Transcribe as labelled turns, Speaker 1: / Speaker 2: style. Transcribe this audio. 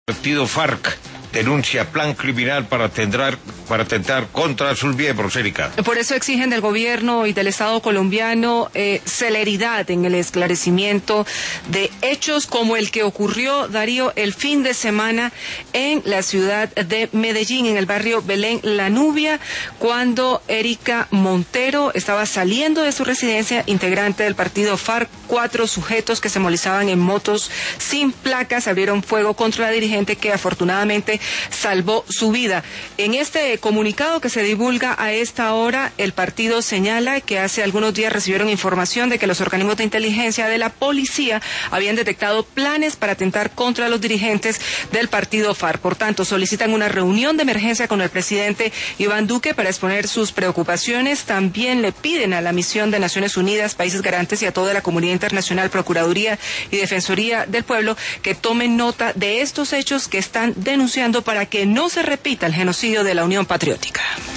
Speaker 1: Partido FARC denuncia plan criminal para atentar contra sus miembros, Erika.
Speaker 2: Por eso exigen del gobierno y del Estado colombiano celeridad en el esclarecimiento de hechos como el que ocurrió, Darío, el fin de semana en la ciudad de Medellín, en el barrio Belén La Nubia, cuando Erika Montero estaba saliendo de su residencia, integrante del partido FARC. 4 sujetos que se movilizaban en motos sin placas abrieron fuego contra la dirigente, que afortunadamente salvó su vida. En este comunicado que se divulga a esta hora, el partido señala que hace algunos días recibieron información de que los organismos de inteligencia de la policía habían detectado planes para atentar contra los dirigentes del partido FARC. Por tanto, solicitan una reunión de emergencia con el presidente Iván Duque para exponer sus preocupaciones. También le piden a la misión de Naciones Unidas, países garantes y a toda la comunidad internacional, Procuraduría y Defensoría del Pueblo, que tomen nota de estos hechos que están denunciando para que no se repita el genocidio de la Unión Patriótica.